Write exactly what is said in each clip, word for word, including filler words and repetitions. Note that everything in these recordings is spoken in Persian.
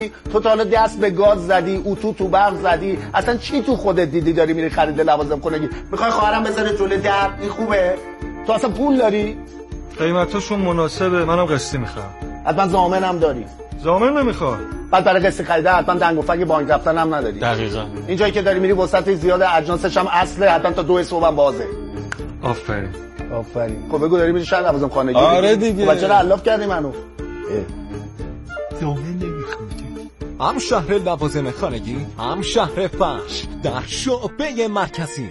تو تا حالا دست به گاز زدی، اتو تو برق زدی، اصلا چی تو خودت دیدی داری میری خرید لوازم خونگی؟ میخوای خواهرم بذاره جلوی در؟ این خوبه؟ تو اصلا پول داری؟ قیمتاشون مناسبه، منم قسطی میخوام. حتما ضامنم داری؟ ضامن نمیخوام. بعد برای قسطی خریده حتما دنگ و فنگ بانک رفتن هم نداری. دقیقاً. این جایی که داری میری وسط زیاد اجناسش هم اصله، حتما تا دو صبح هم بازه. آفرین. آفرین. خب بگو داری میری شهر لوازم خانگی؟ آره دیگه. خب چرا الاف کردی منو؟ ضامن نمیخوام. هم شهر لوازم خانگی، هم شهر فرش در شعبه مرکزی.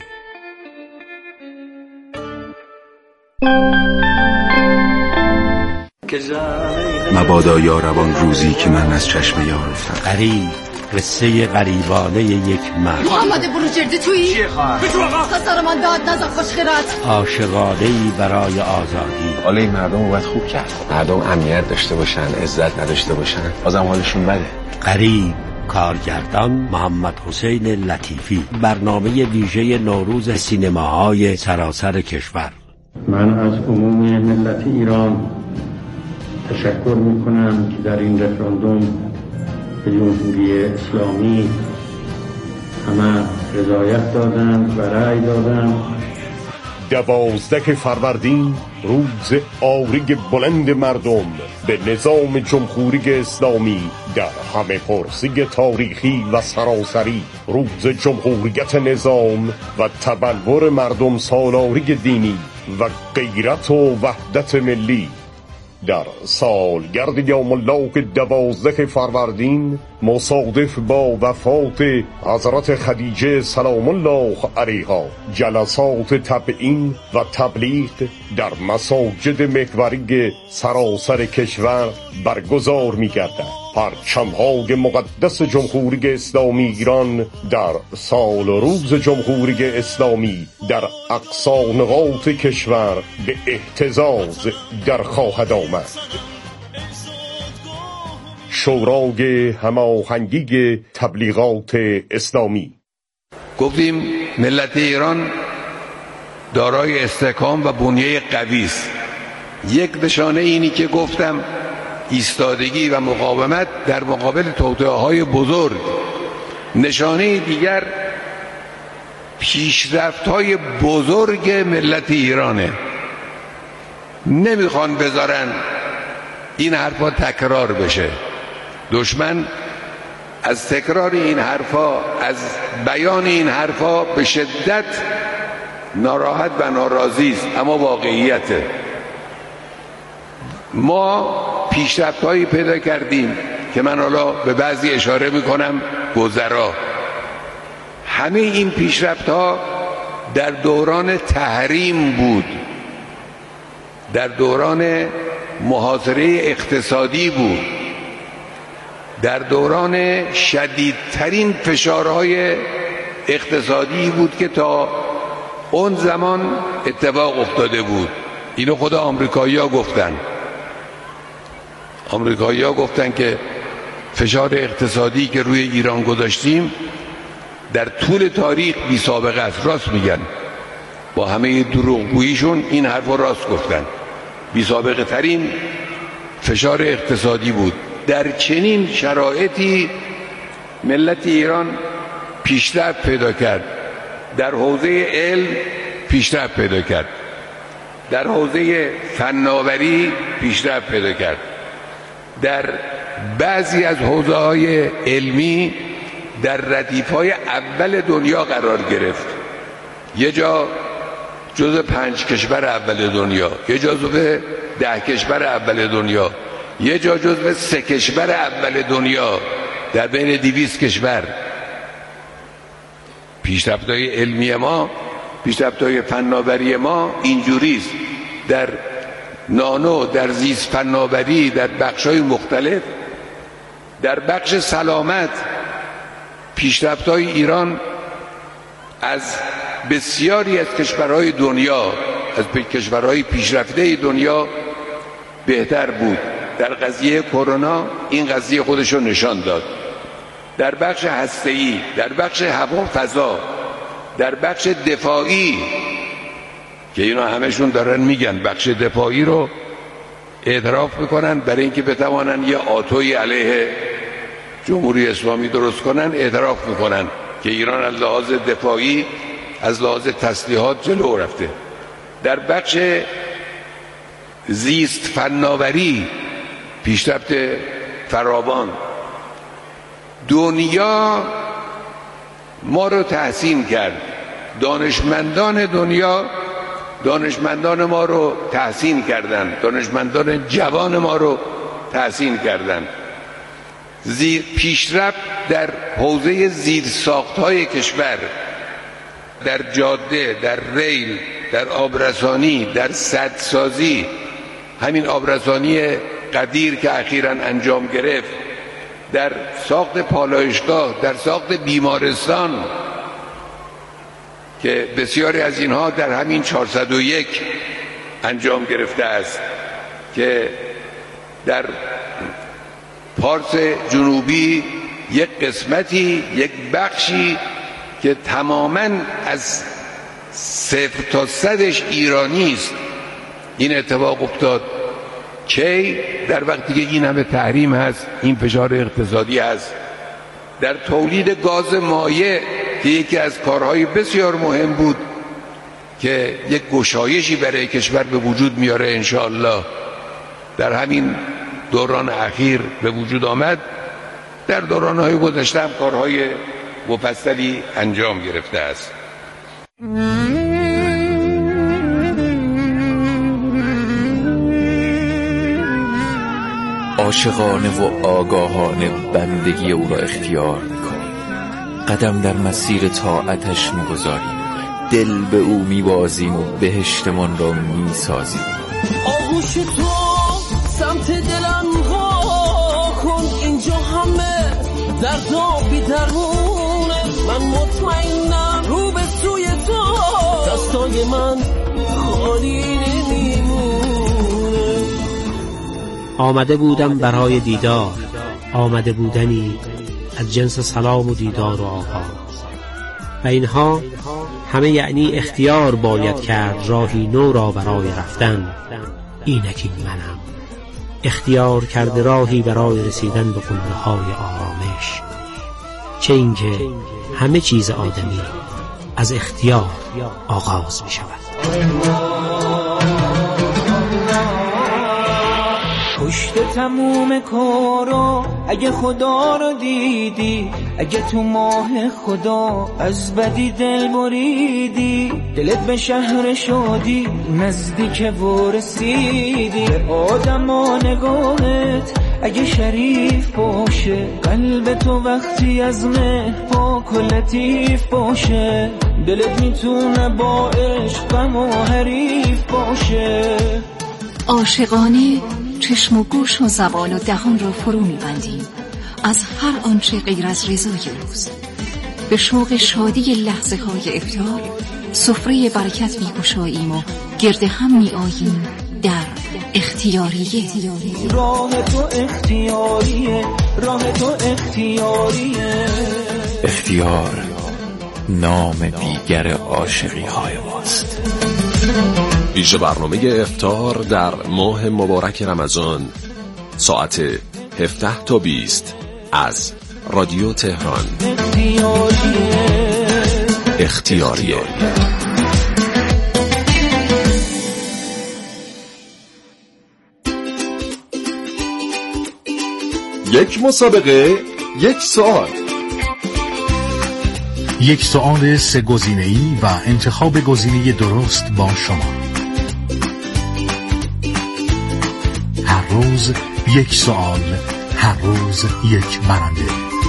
مبادا یاربان روزی که من از چشم یار افتم. غریب، قصه غریبانه یک مرد. محمد بروجردی تویی؟ چیه خواهر؟ بشو آقا خسار من داد نزا خوشخیرت. عاشقانه‌ای برای آزادی. حالا این مردم رو باید خوب کرد. مردم امنیت داشته باشن، عزت نداشته باشن، بازم حالشون بده. غریب، کارگردان محمد حسین لطیفی. برنامه ویژه نوروز سینماهای سراسر کشور. من از عموم ملت ایران تشکر میکنم که در این رفراندوم به جمهوری اسلامی همه رضایت دادند و رأی دادند. دوازده فروردین روز آریگ بلند مردم به نظام جمهوری اسلامی در همه پرسی تاریخی و سراسری، روز جمهوریت نظام و تبلور مردم سالاری دینی و غیرت و وحدت ملی. در سالگرد یوم الله دوازده فروردین مصادف با وفات حضرت خدیجه سلام الله علیها، جلسات تبیین و تبلیغ در مساجد محوری سراسر کشور برگزار می گردد. پرچم‌های مقدس جمهوری اسلامی ایران در سال و روز جمهوری اسلامی در اقصا نقاط کشور به اهتزاز در خواهد آمد. شورای هماهنگی تبلیغات اسلامی. گفتیم ملت ایران دارای استحکام و بنیه قوی است. یک نشانه اینی که گفتم ایستادگی و مقاومت در مقابل توطئه‌های بزرگ. نشانه دیگر پیشرفت‌های بزرگ ملت ایرانه. نمیخوان بذارن این حرفا تکرار بشه. دشمن از تکرار این حرفا، از بیان این حرفا به شدت ناراحت و ناراضی است، اما واقعیته. ما پیشرفت‌هایی پیدا کردیم که من حالا به بعضی اشاره میکنم گذرا. همه این پیشرفت‌ها در دوران تحریم بود، در دوران محاصره اقتصادی بود، در دوران شدیدترین فشارهای اقتصادی بود که تا اون زمان اتفاق افتاده بود. اینو خود آمریکایی‌ها گفتن. آمریکایی‌ها گفتن که فشار اقتصادی که روی ایران گذاشتیم در طول تاریخ بی سابقه است. راست میگن، با همه دروغگوییشون این حرف رو راست گفتن. بی سابقه ترین فشار اقتصادی بود. در چنین شرایطی ملت ایران پیشرفت پیدا کرد. در حوزه علم پیشرفت پیدا کرد، در حوزه فناوری پیشرفت پیدا کرد، در بعضی از حوزه‌های علمی در ردیف‌های اول دنیا قرار گرفت. یه جا جزو پنج کشور اول دنیا، یه جا جزو ده کشور اول دنیا، یه جا جزو سه کشور اول دنیا در بین دویست کشور. پیشرفت‌های علمی ما، پیشرفت‌های فناوری ما اینجوریست. در نانو، در زیست فناوری، در بخش‌های مختلف، در بخش سلامت پیشرفت‌های ایران از بسیاری از کشورهای دنیا، از کشورهای پیشرفته دنیا بهتر بود. در قضیه کرونا این قضیه خودش رو نشان داد. در بخش هسته‌ای، در بخش هوافضا، در بخش دفاعی که اینا همشون دارن میگن بخش دفاعی رو اعتراف میکنن برای اینکه بتوانن یه آتوی علیه جمهوری اسلامی درست کنن اعتراف میکنن که ایران از لحاظ دفاعی از لحاظ تسلیحات جلو رفته. در بخش زیست فناوری پیشرفت فراوان، دنیا ما رو تحسین کرد، دانشمندان دنیا دانشمندان ما رو تحسین کردند، دانشمندان جوان ما رو تحسین کردند. زیر پیشرفت در حوزه زیرساخت‌های کشور، در جاده، در ریل، در آبرسانی، در سدسازی، همین آبرسانی قدیر که اخیراً انجام گرفت، در ساخت پالایشگاه، در ساخت بیمارستان که بسیاری از اینها در همین چهارصد و یک انجام گرفته است، که در پارس جنوبی یک قسمتی، یک بخشی که تماماً از صفر تا صدش ایرانی است، این اتفاق افتاد. کی؟ در وقتی که این همه تحریم هست، این فشار اقتصادی هست. در تولید گاز مایع که یکی از کارهای بسیار مهم بود که یک گشایشی برای کشور به وجود میاره انشاءالله، در همین دوران اخیر به وجود آمد. در دورانهای گذشته هم کارهای مفصلی انجام گرفته است. عاشقانه و آگاهانه بندگی او را اختیار می‌کنیم، قدم در مسیر طاعتش می‌گذاریم، دل به او می‌بازیم و بهشتمان را می‌سازیم. آغوش تو سمت دلم وا کن، اینجا همه درد و بی‌درمونه، من مطمئنم رو به سوی تو دستای من خالی نمیمونه. آمده بودم برای دیدار، آمده بودنی از جنس سلام و دیدار و آغاز، و اینها همه یعنی اختیار باید کرد راهی نو را برای رفتن. اینکی منم، اختیار کرده راهی برای رسیدن به قله‌های آرامش. چه اینکه همه چیز آدمی از اختیار آغاز می شود. پشت تموم کارا اگه خدا رو دیدی، اگه تو ماه خدا از بدی دل بریدی، دلت به شهر شادی نزدیک و رسیدی. آدم و نگاهت اگه شریف باشه، قلب تو وقتی از مهر پاک و لطیف باشه، دلت میتونه با عشق غم و حریف باشه. عاشقانه چشم و گوش و زبان و دهان را فرو می‌بندیم از هر آنچه غیر از رضای روز. به شوق شادی لحظه های افطار سفره برکت می‌گشاییم و گرد هم می‌آییم در اختیاریه. راه تو اختیاریه، راه تو اختیاریه. اختیار نام دیگر عاشقی های ماست. ویژه برنامه افطار در ماه مبارک رمضان ساعت هفده تا بیست از رادیو تهران. اختیاریه, اختیاریه. یک مسابقه، یک سوال. یک سوال سه گزینه‌ای و انتخاب گزینه درست با شما. هر روز یک سوال، هر روز یک برنده.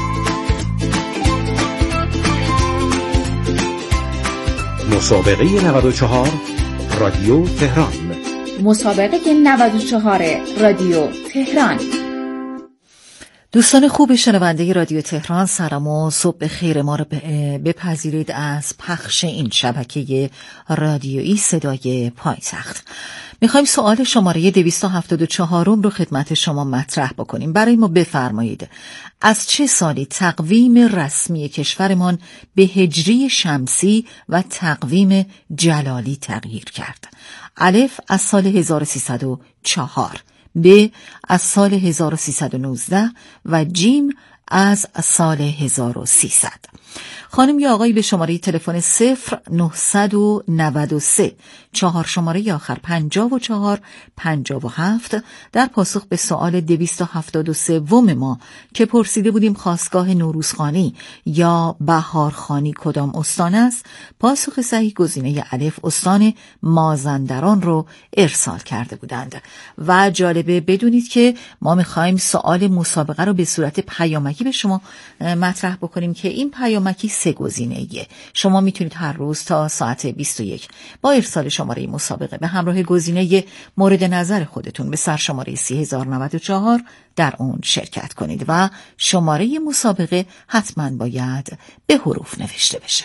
مسابقه نود و چهار رادیو تهران. مسابقه نود و چهار رادیو تهران. دوستان خوب شنونده رادیو تهران، سلام و صبح خیر. ما رو بپذیرید از پخش این شبکه رادیویی صدای پایتخت. میخوایم سوال شماره دویست و هفتاد و چهار رو خدمت شما مطرح بکنیم. برای ما بفرمایید از چه سالی تقویم رسمی کشورمان به هجری شمسی و تقویم جلالی تغییر کرد؟ الف از سال هزار و سیصد و چهار، ب از سال هزار و سیصد و نوزده و جیم از سال هزار و سیصد. خانم یا آقایی به شماره تلفن صفر نهصد و نود و سه چهار شماره آخر پنجاه و چهار پنجاه و هفت در پاسخ به سوال دویست و هفتاد و سه وم ما که پرسیده بودیم خاستگاه نوروزخانی یا بهارخانی کدام استان است، پاسخ صحیح گزینه الف استان مازندران رو ارسال کرده بودند. و جالبه بدونید که ما میخوایم سوال مسابقه رو به صورت پیامکی به شما مطرح بکنیم که این پیامکی سه گزینه‌ایه. شما میتونید هر روز تا ساعت بیست و یک با ارسال شماره مسابقه به همراه گزینه مورد نظر خودتون به سرشماره سی هزار و نود و چهار در اون شرکت کنید و شماره مسابقه حتما باید به حروف نوشته بشه.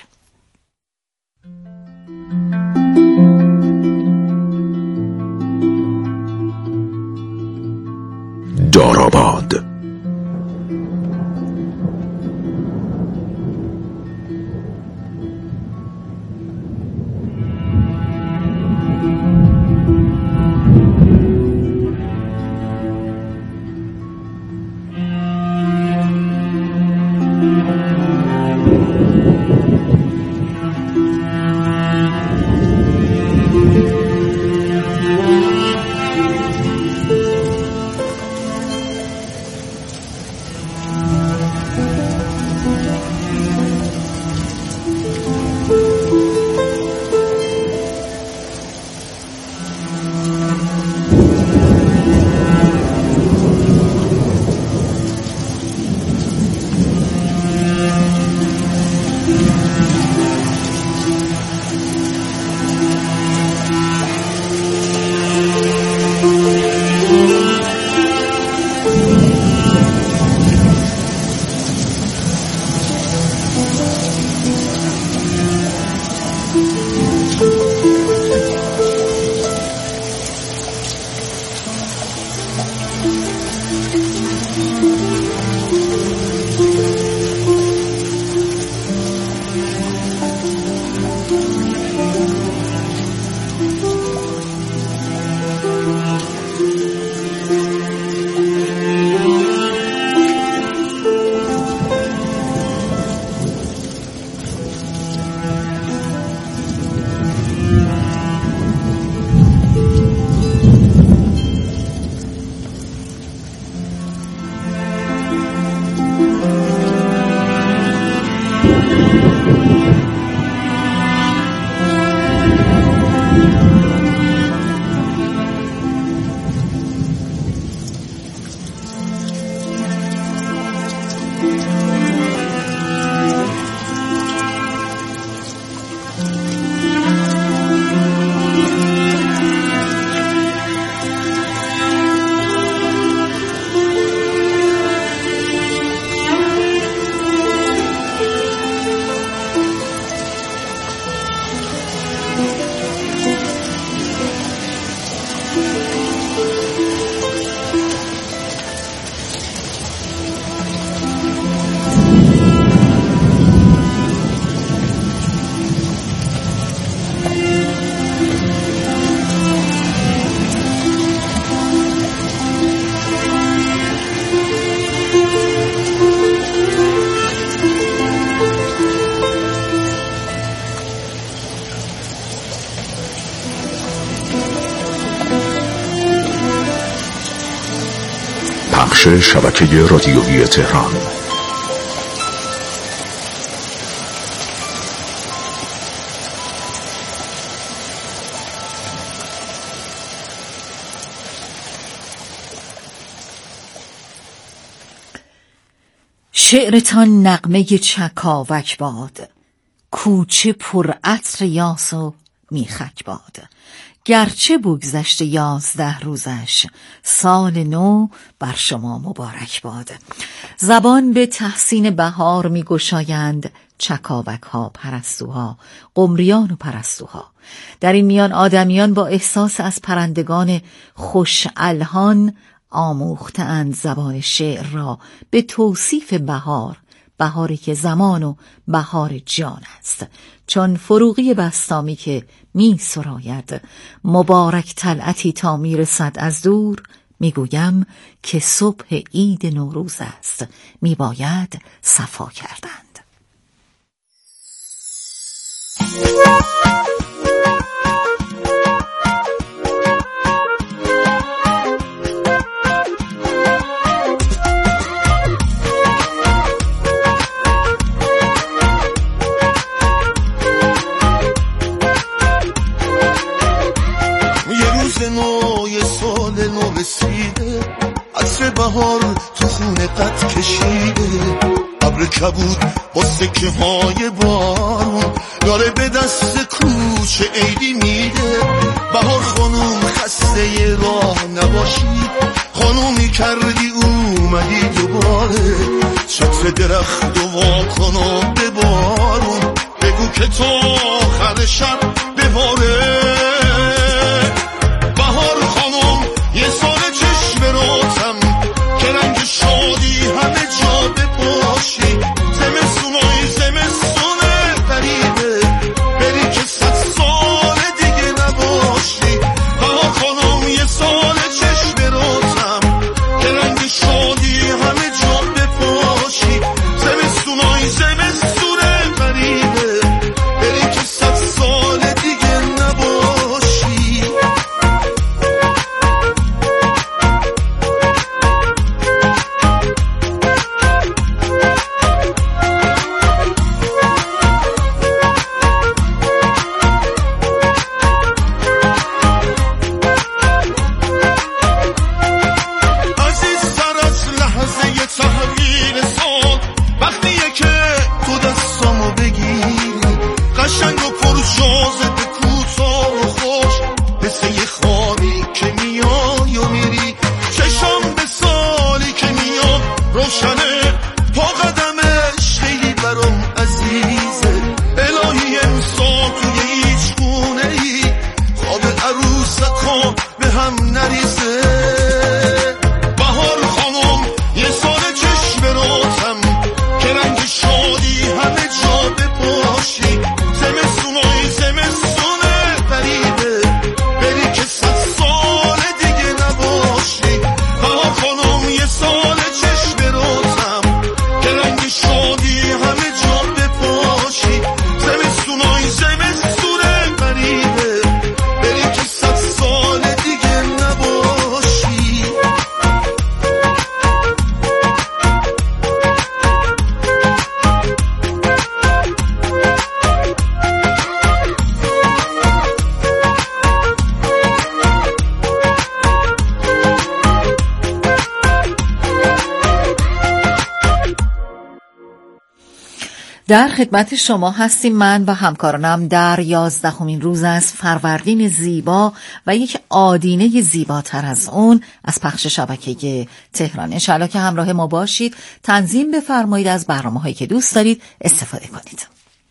داراباد. پخش شبکه رادیویی تهران. شعرتان نغمه چکاوک باد، کوچه پر عطر یاس و میخک باد. گرچه بگذشته یازده روزش، سال نو بر شما مبارک باد. زبان به تحسین بهار می گشایند چکاوک ها، پرستوها، قمریان و پرستوها. در این میان آدمیان با احساس از پرندگان خوش الحان آموختند زبان شعر را به توصیف بهار، بهاری که زمان و بهار جان است. چون فروغی بسطامی که می سراید مبارک طلعتی تا می رسد از دور، میگویم که صبح عید نوروز است، میباید صفا کردند. بهار تو خونه قد کشیده، ابر کبود با سکه های بارون داره به دست کوچه عیدی میده. بهار خانوم خسته راه نباشی، خانومی کردی اومدی دوباره، چتر درخت و وا کن و به بارون بگو که تو آخر شب بباره. بهار خانوم یه سال چشم روتم که رنگ شادی همه جا بپاشی، زمستونای زمستونه غریبه بری که صد سال دیگه نباشی. بهار خانم یه سال چشم روتم که رنگ شادی همه جا بپاشی، زمستونای زمستونه غریبه بری که صد سال دیگه نباشی. در خدمت شما هستیم من و همکارانم در یازدهمین روز از فروردین زیبا و یک آدینه زیباتر از اون از پخش شبکه تهران. انشالله که همراه ما باشید، تنظیم بفرمایید، از برنامه‌هایی که دوست دارید استفاده کنید.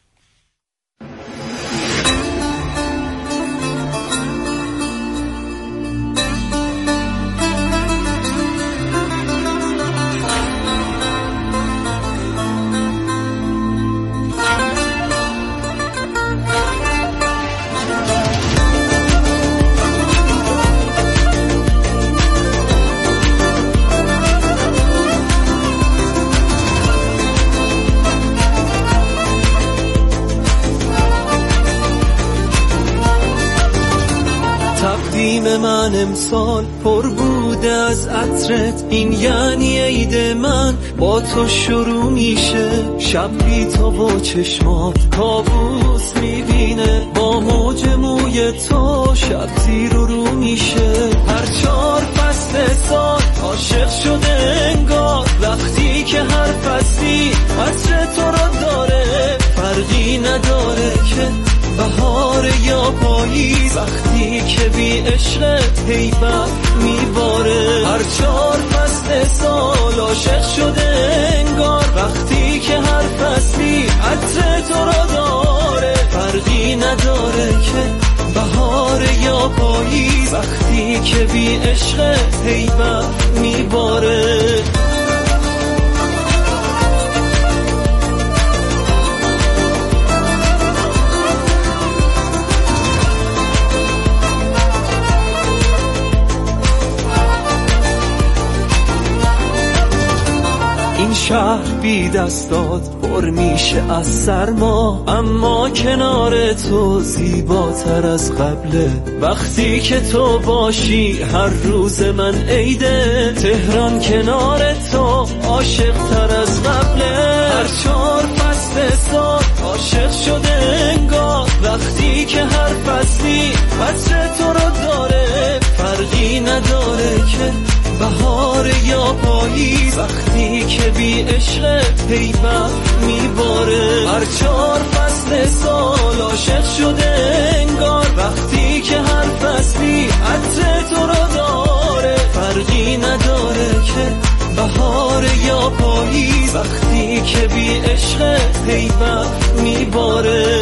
تقدیم من امسال پر بوده از عطرت، این یعنی عید من با تو شروع میشه. شب بی تو و چشمات کابوس میبینه، با موج موی تو شب زیر و رو میشه. هر چهار فصل سال عاشق شده انگار، وقتی که هر فصلی عطر تو رو داره، فرقی نداره که بهار یا پاییز، وقتی که بی عشقت هیبت میباره. هر چهار فصل سال عاشق شده انگار، وقتی که هر فصلی عطر تو را داره، فرقی نداره که بهار یا پاییز، وقتی که بی عشقت هیبت میباره. شهر بی دستات پر میشه از سرما، اما کنار تو زیباتر از قبله. وقتی که تو باشی هر روز من عیده، تهران کنار تو عاشق تر از قبله. هر چهار فصل سال عاشق شده انگار، وقتی که هر فصلی عطر تو رو داره. فرقی نداره که بهار یا پاییز، وقتی که بی عشق پیوند میباره. هر چهار فصل سال عاشق شده انگار، وقتی که هر فصلی عطر تو رو داره. فرقی نداره که بهار یا پاییز، وقتی که بی عشق پیوند میباره.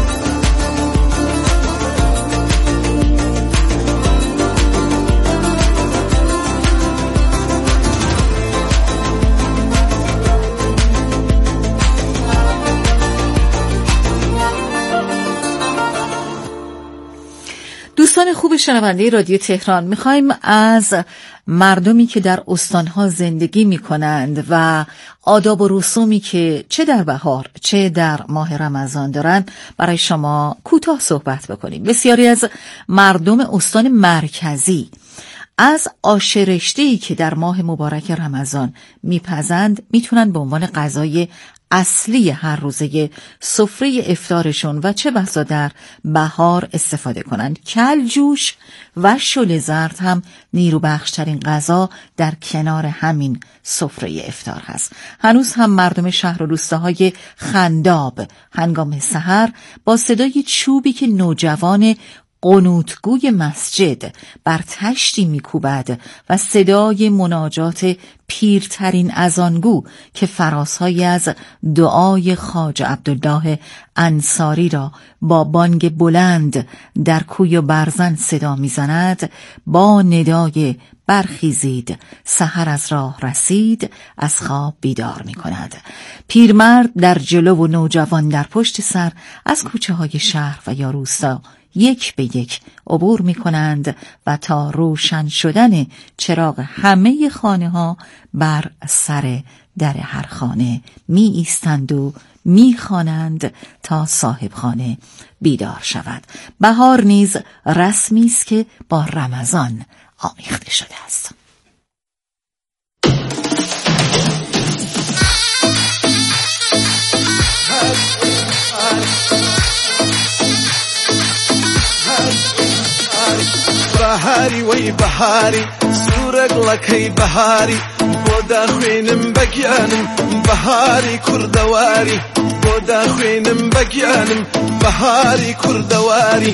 دوستان خوب شنونده رادیو تهران، میخوایم از مردمی که در استانها زندگی میکنند و آداب و رسومی که چه در بهار چه در ماه رمضان دارن برای شما کوتاه صحبت بکنیم. بسیاری از مردم استان مرکزی از آش رشته‌ای که در ماه مبارک رمضان میپزند میتونن به عنوان غذای اصلی هر روزه سفره افطارشون و چه بسا در بهار استفاده کنند. کل جوش و شل زرد هم نیرو بخشترین غذا در کنار همین سفره افطار هست. هنوز هم مردم شهر و روستاهای خنداب هنگام سحر با صدای چوبی که نوجوان قنوتگوی مسجد بر تشتی میکوبد و صدای مناجات پیرترین اذانگو که فراسهایی از دعای خواجه عبدالله انصاری را با بانگ بلند در کوی و برزن صدا میزند، با ندای برخیزید سحر از راه رسید از خواب بیدار می کند. پیرمرد در جلو و نوجوان در پشت سر از کوچه های شهر و یا روستا یک به یک عبور می کنند و تا روشن شدن چراغ همه خانه ها بر سر در هر خانه می ایستند و می خوانند تا صاحب خانه بیدار شود. بهار نیز رسمی است که با رمضان آمیخته شده است. بهاری وی بهاری سورگ لکی بهاری بودا خوینم بگیانم بهاری کردواری بودا خوینم بگیانم بهاری کردواری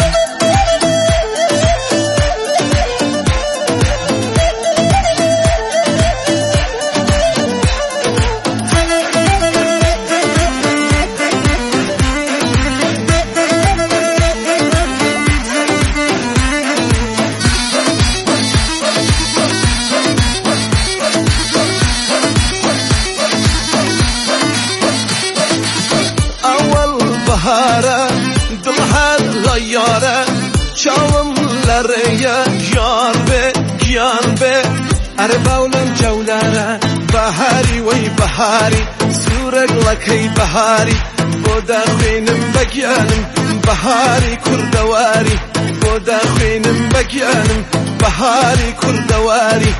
چاوم لریا جان به جان به اره باولم جولاره بهاری وی بهاری سورگ لکی بهاری بودا خوینم بگیانم بهاری کردواری بودا خوینم بگیانم بهاری کردواری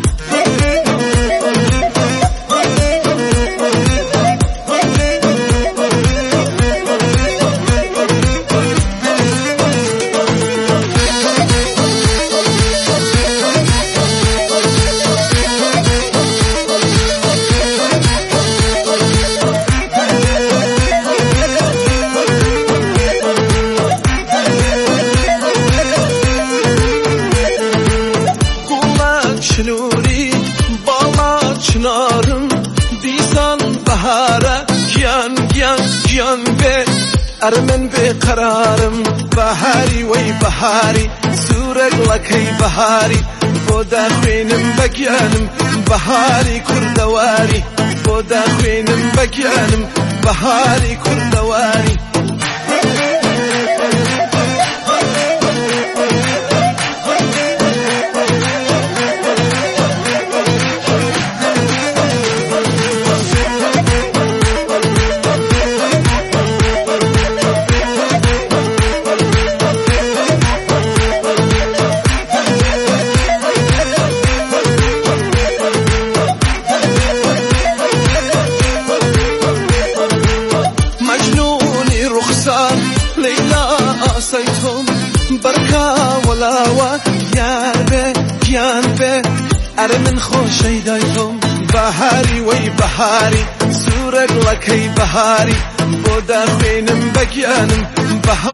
ارمن بقرارم بهاری وی بهاری سورگ لکی بهاری بودا خوینم بگیانم بهاری کردواری بودا خوینم بگیانم بهاری کردواری سيتم بركة ولا وياربه يانبه أرى من خوشي دايتم بهاري وي بهاري سورك لكي بهاري بودر بينم بگیانم بهار.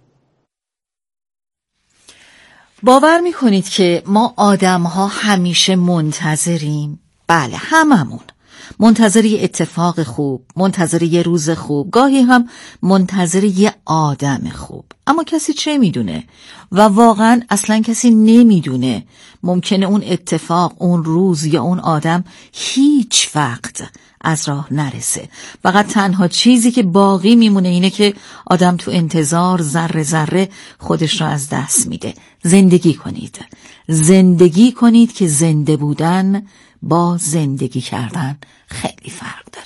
باور میکنید که ما آدم ها همیشه منتظریم؟ بله، هممون منتظر یه اتفاق خوب، منتظر یه روز خوب، گاهی هم منتظر یه آدم خوب. اما کسی چه میدونه؟ و واقعا اصلا کسی نمیدونه. ممکنه اون اتفاق، اون روز یا اون آدم هیچ وقت از راه نرسه. فقط تنها چیزی که باقی میمونه اینه که آدم تو انتظار ذره ذره خودش رو از دست میده. زندگی کنید، زندگی کنید که زنده بودن با زندگی کردن خیلی فرق داره.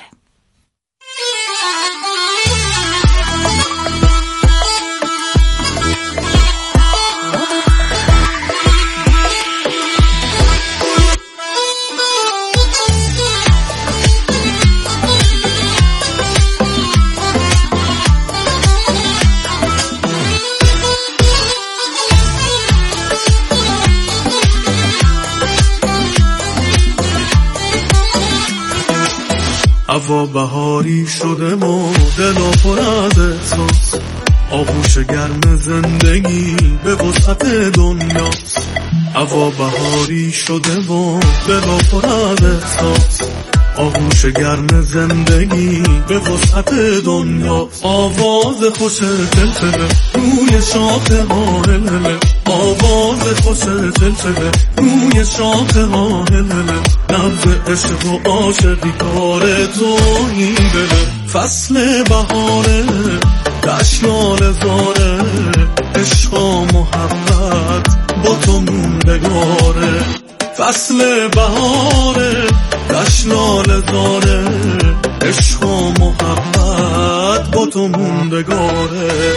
هوا بهاری شده و دلا پر از احساس، آغوش گرم زندگی به وسعت دنیاست. هوا بهاری شده و دلا پر از احساس، آغوش گرم زندگی به وسعت دنیاست. آواز خوش تلتله روی شاخه ها هلهله، آواز خوش تلتله روی شاخه ها هلهله، نبض عشق و عاشقی کار تو این دله. فصل بهاره دشیال زاره، عشق و محبت با تو موندگاره. فصل بهاره دشیال زاره، عشق و محبت با تو موندگاره.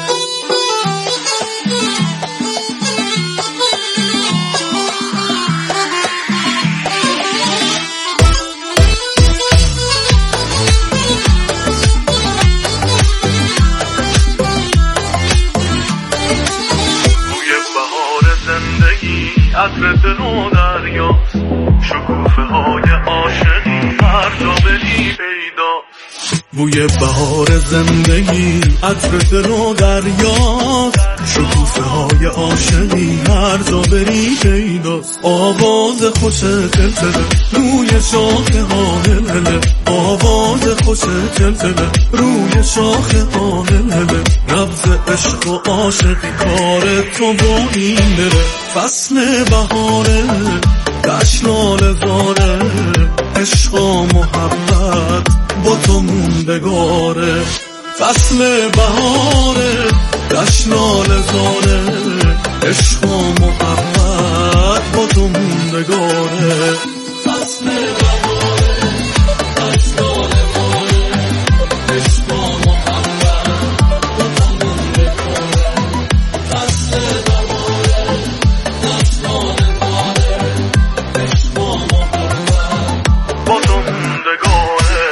عطر دل و دریاست، شکوفه های عاشقی هر جا بری پیداست. بوی بهار زندگی عطر دل و دریاست، شکوفه های عاشقی هر جا بری پیداست. آواز خوش تلتله روی شاخه ها هلهله، آواز خوش تلتله روی شاخه ها هلهله، نبض عشق و عاشقی کار تو با این دله. فصل بهاره دشنال زاره، عشق و محبت با تو موندگاره. فصل بهاره دشنال زاره، عشق و محبت با تو موندگاره. فصل بهاره دشنال زاره، عشق و محبت با تو موندگاره. فصل بهاره دشنال زاره، عشق و محبت با تو موندگاره.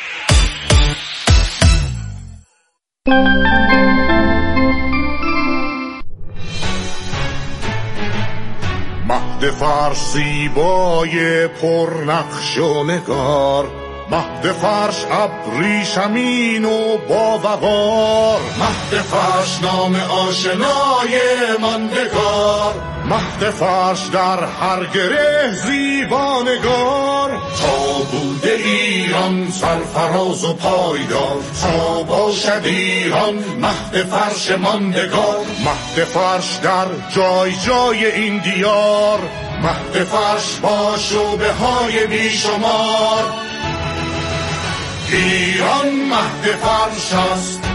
مهد فرش زیبای پرنقش و نگار، مهد فرش ابریشمین و با وقار، مهد فرش نام آشنای ماندگار، مهد فرش در هر گره زیبانگار. تا بوده ایران سرفراز و پایدار، تا باشد ایران مهد فرش ماندگار. مهد فرش در جای جای این دیار، مهد فرش با شعبه های بیشمار. ایران مهد فرش است